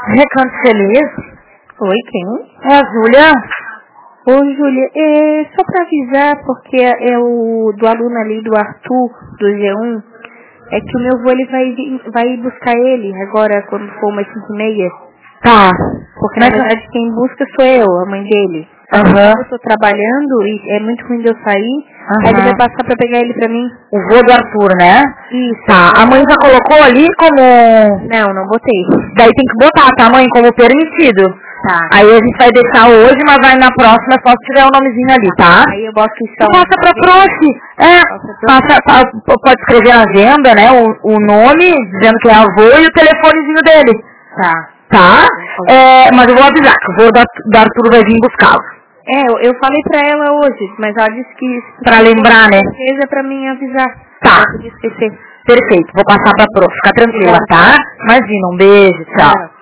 Recanto Feliz. Oi, quem? É a Júlia. Oi, Júlia. Só pra avisar, porque é o do aluno ali, do Arthur, do G1, é que o meu avô, ele vai buscar ele agora, quando for umas 5h30. Tá. Porque, na verdade, quem busca sou eu, a mãe dele. Eu tô trabalhando e é muito ruim de eu sair. Aí ele vai passar pra pegar ele pra mim. O vô do Arthur, né? Isso. Tá. A mãe já colocou ali como... Não botei. Daí tem que botar, tá, mãe? Como permitido. Tá. Aí a gente vai deixar hoje, mas vai na próxima só se tiver o nomezinho ali, tá? Aí eu boto que são... Passa pra prof. Pode escrever na agenda, né? O nome, dizendo que é avô e o telefonezinho dele. Tá? Mas eu vou avisar que o vô do Arthur vai vir buscá-lo. Eu falei pra ela hoje, mas ela disse que... Pra lembrar, né? É pra mim avisar. Tá. Não podia esquecer. Perfeito. Vou passar pra prof. Fica tranquila, tá? Imagina, um beijo, tchau.